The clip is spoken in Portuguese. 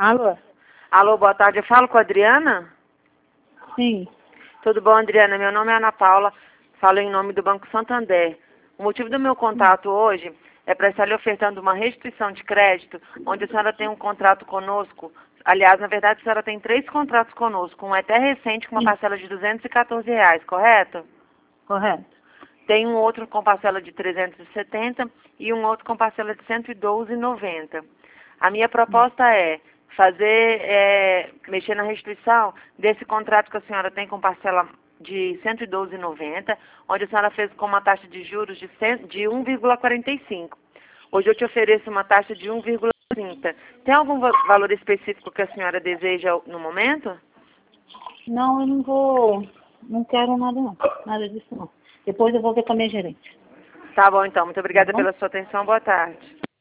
Alô? Alô, boa tarde. Eu falo com a Adriana? Sim. Tudo bom, Adriana? Meu nome é Ana Paula, falo em nome do Banco Santander. O motivo do meu contato hoje é para estar lhe ofertando uma restituição de crédito, onde a senhora tem um contrato conosco. Aliás, na verdade, a senhora tem 3 contratos conosco. Um é até recente, com uma Sim. parcela de R$ 214, correto? Correto. Tem um outro com parcela de 370 e um outro com parcela de 112,90. A minha proposta é mexer na restituição desse contrato que a senhora tem com parcela de 112,90, onde a senhora fez com uma taxa de juros de 1,45. Hoje eu te ofereço uma taxa de 1,30. Tem algum valor específico que a senhora deseja no momento? Não, eu não vou. Não quero nada, não. Nada disso, não. Depois eu vou ver com a minha gerente. Tá bom, então. Muito Tá obrigada bom? pela sua atenção. Boa tarde.